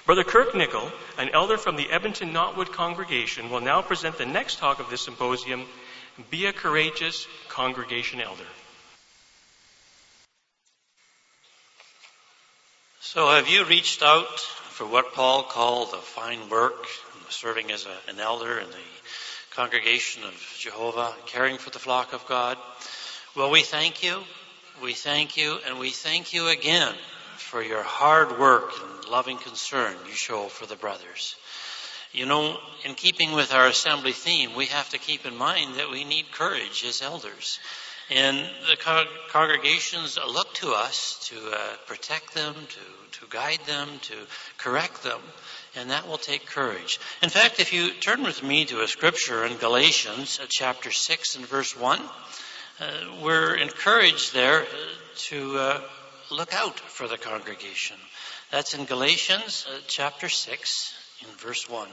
Brother Kirk Nickel, an elder from the Edmonton Knotwood congregation, will now present the next talk of this symposium, Be a Courageous Congregation Elder. So have you reached out for what Paul called the fine work, serving as an elder in the congregation of Jehovah, caring for the flock of God? Well, we thank you, and we thank you again for your hard work and loving concern you show for the brothers. You know, in keeping with our assembly theme, we have to keep in mind that we need courage as elders. And the congregations look to us to protect them, to guide them, to correct them. And that will take courage. In fact, if you turn with me to a scripture in Galatians chapter 6 and verse 1, we're encouraged there to look out for the congregation. That's in Galatians chapter 6 in verse 1.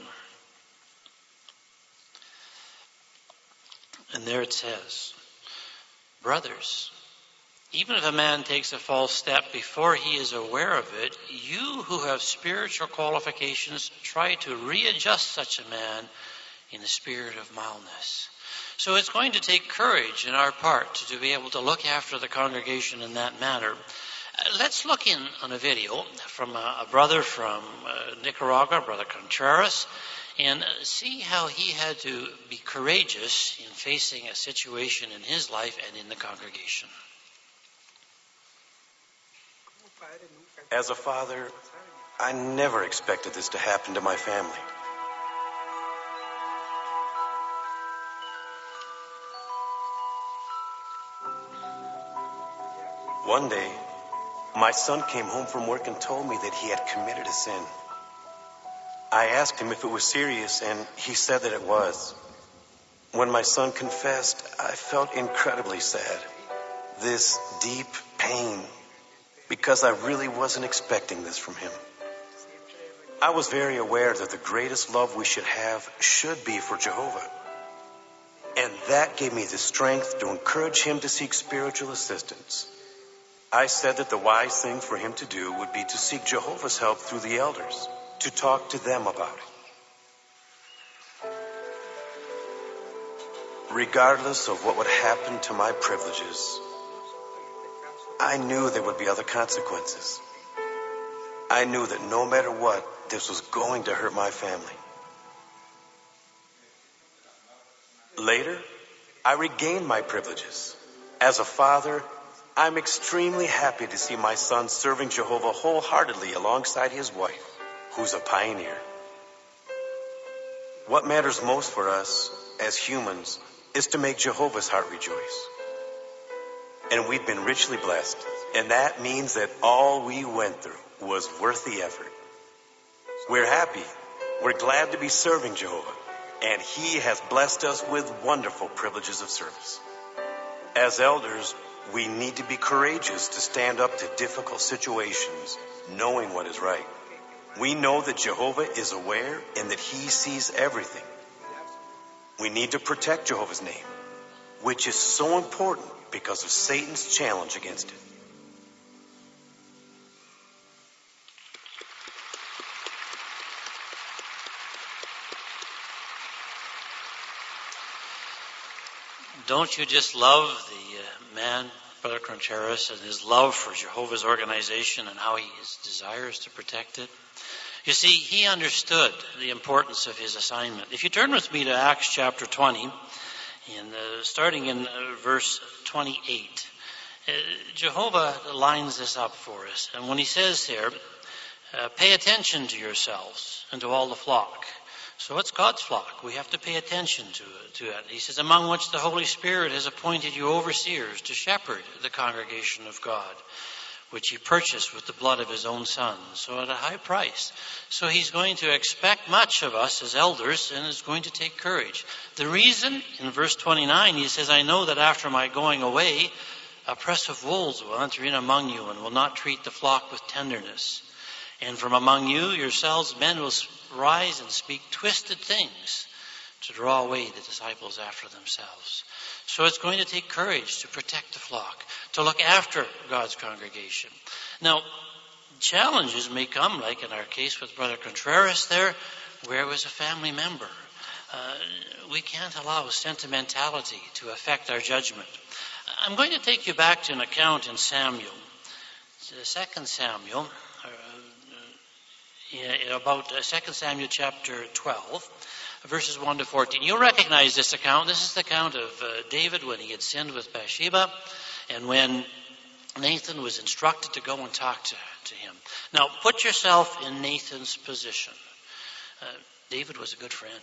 And there it says, "Brothers, even if a man takes a false step before he is aware of it, you who have spiritual qualifications try to readjust such a man in the spirit of mildness." So it's going to take courage in our part to be able to look after the congregation in that manner. Let's look in on a video from a brother from Nicaragua, Brother Contreras, and see how he had to be courageous in facing a situation in his life and in the congregation. As a father, I never expected this to happen to my family. One day, my son came home from work and told me that he had committed a sin. I asked him if it was serious, and he said that it was. When my son confessed, I felt incredibly sad. This deep pain, because I really wasn't expecting this from him. I was very aware that the greatest love we should have should be for Jehovah. And that gave me the strength to encourage him to seek spiritual assistance. I said that the wise thing for him to do would be to seek Jehovah's help through the elders, to talk to them about it. Regardless of what would happen to my privileges, I knew there would be other consequences. I knew that no matter what, this was going to hurt my family. Later, I regained my privileges. As a father, I'm extremely happy to see my son serving Jehovah wholeheartedly alongside his wife, who's a pioneer. What matters most for us as humans is to make Jehovah's heart rejoice. And we've been richly blessed. And that means that all we went through was worth the effort. We're happy. We're glad to be serving Jehovah. And he has blessed us with wonderful privileges of service. As elders, we need to be courageous to stand up to difficult situations, knowing what is right. We know that Jehovah is aware and that he sees everything. We need to protect Jehovah's name, which is so important because of Satan's challenge against it. Don't you just love the man, Brother Contreras, and his love for Jehovah's organization and how he desires to protect it? You see, he understood the importance of his assignment. If you turn with me to Acts chapter 20, and starting in verse 28, Jehovah lines this up for us. And when he says here, pay attention to yourselves and to all the flock. So it's God's flock. We have to pay attention to it. He says, among which the Holy Spirit has appointed you overseers to shepherd the congregation of God, which he purchased with the blood of his own son, so at a high price. So he's going to expect much of us as elders, and is going to take courage. The reason, in verse 29, he says, I know that after my going away, oppressive wolves will enter in among you and will not treat the flock with tenderness. And from among you yourselves men will rise and speak twisted things to draw away the disciples after themselves. So it's going to take courage to protect the flock, to look after God's congregation. Now, challenges may come, like in our case with Brother Contreras there, where it was a family member. We can't allow sentimentality to affect our judgment. I'm going to take you back to an account in Samuel, 2 Samuel, about 2 Samuel chapter 12, verses 1 to 14. You'll recognize this account. This is the account of David when he had sinned with Bathsheba, and when Nathan was instructed to go and talk to him. Now, put yourself in Nathan's position. David was a good friend.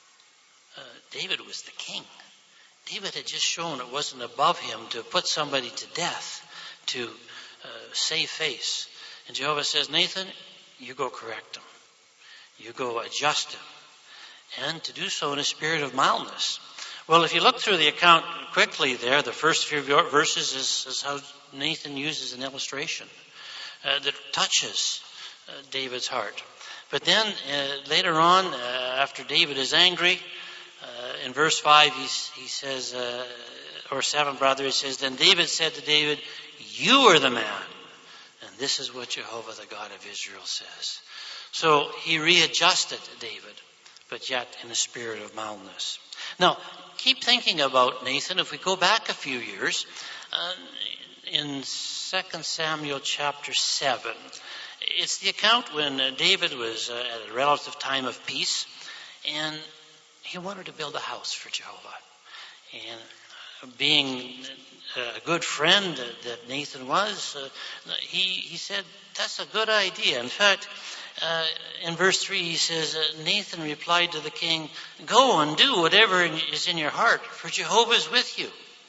David was the king. David had just shown it wasn't above him to put somebody to death, to save face. And Jehovah says, Nathan, you go correct him. You go adjust him. And to do so in a spirit of mildness. Well, if you look through the account quickly there, the first few verses is how Nathan uses an illustration that touches David's heart. But then later on, after David is angry, in verse 5 he says, or 7 rather, he says, then David said to David, you are the man. And this is what Jehovah, the God of Israel, says. So he readjusted David, but yet in a spirit of mildness. Now, keep thinking about Nathan. If we go back a few years, in 2 Samuel chapter 7, it's the account when David was at a relative time of peace, and he wanted to build a house for Jehovah. And being a good friend that Nathan was, he said, that's a good idea. In fact, in verse 3 he says, Nathan replied to the king, go and do whatever is in your heart, for Jehovah is with you.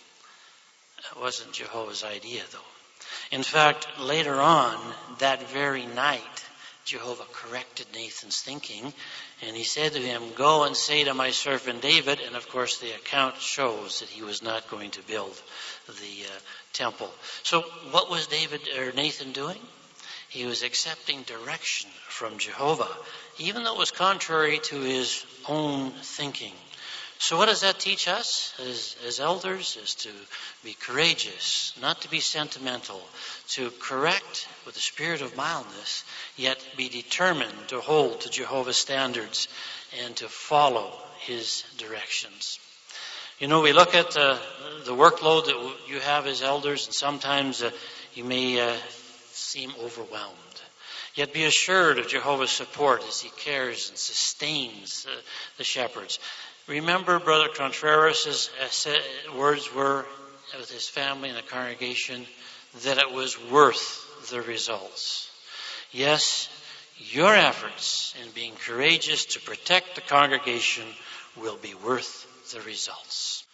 It wasn't Jehovah's idea, though. In fact, later on, that very night, Jehovah corrected Nathan's thinking, and he said to him, go and say to my servant David, and of course the account shows that he was not going to build the temple. So what was Nathan doing? He was accepting direction from Jehovah, even though it was contrary to his own thinking. So what does that teach us as elders? Is to be courageous, not to be sentimental, to correct with a spirit of mildness, yet be determined to hold to Jehovah's standards and to follow his directions. You know, we look at the workload that you have as elders, and sometimes you may seem overwhelmed. Yet be assured of Jehovah's support as he cares and sustains the shepherds. Remember Brother Contreras' words were with his family and the congregation that it was worth the results. Yes, your efforts in being courageous to protect the congregation will be worth the results.